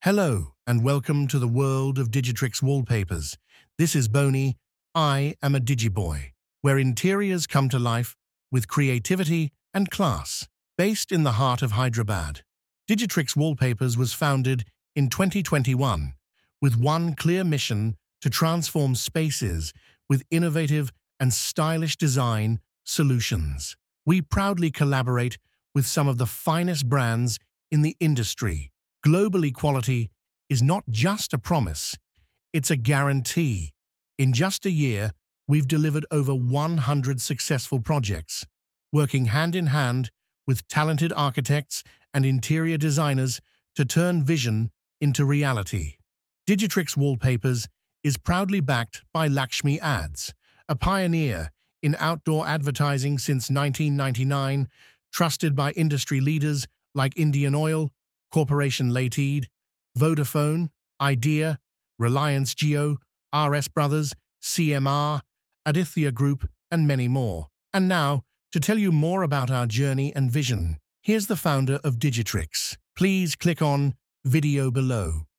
Hello, and welcome to the world of Digitrix wallpapers. This is Boney. I am a Digiboy, where interiors come to life with creativity and class. Based in the heart of Hyderabad, Digitrix Wallpapers was founded in 2021 with one clear mission to transform spaces with innovative and stylish design solutions. We proudly collaborate with some of the finest brands in the industry. Global equality is not just a promise, it's a guarantee. In just a year, we've delivered over 100 successful projects, working hand in hand with talented architects and interior designers to turn vision into reality. Digitrix Wallpapers is proudly backed by Lakshmi Ads, a pioneer in outdoor advertising since 1999, trusted by industry leaders like Indian Oil, Corporation Limited, Vodafone, Idea, Reliance Jio, RS Brothers, CMR, Aditya Group, and many more. And now, to tell you more about our journey and vision, here's the founder of Digitrix. Please click on video below.